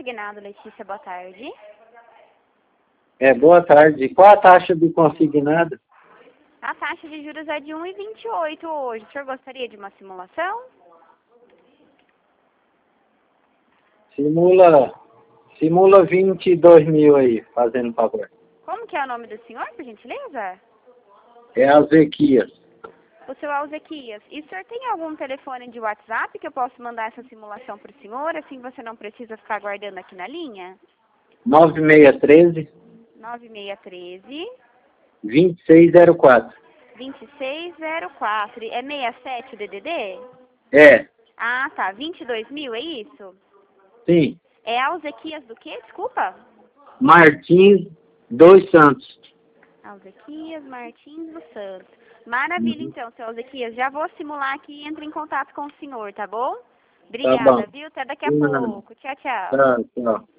consignado, Letícia, boa tarde. Boa tarde. Qual a taxa do consignado? A taxa de juros é de 1,28 hoje. O senhor gostaria de uma simulação? Simula 22 mil aí, fazendo favor. Como que é o nome do senhor, por gentileza? É Alzequias. O seu Alzequias. E o senhor tem algum telefone de WhatsApp que eu possa mandar essa simulação para o senhor? Assim você não precisa ficar aguardando aqui na linha? 9613 9613 2604. 2604. É 67 o DDD? É, Ah, tá. 22 mil, é isso? sim. É Alzequias do quê? Desculpa. Martins dos Santos. Alzequias Martins dos Santos. Maravilha, então, seu Alzequias. Já vou simular aqui e entro em contato com o senhor, tá bom? Obrigada, Tá bom. viu? Até daqui a pouco. Tchau, tchau. Tá, tchau.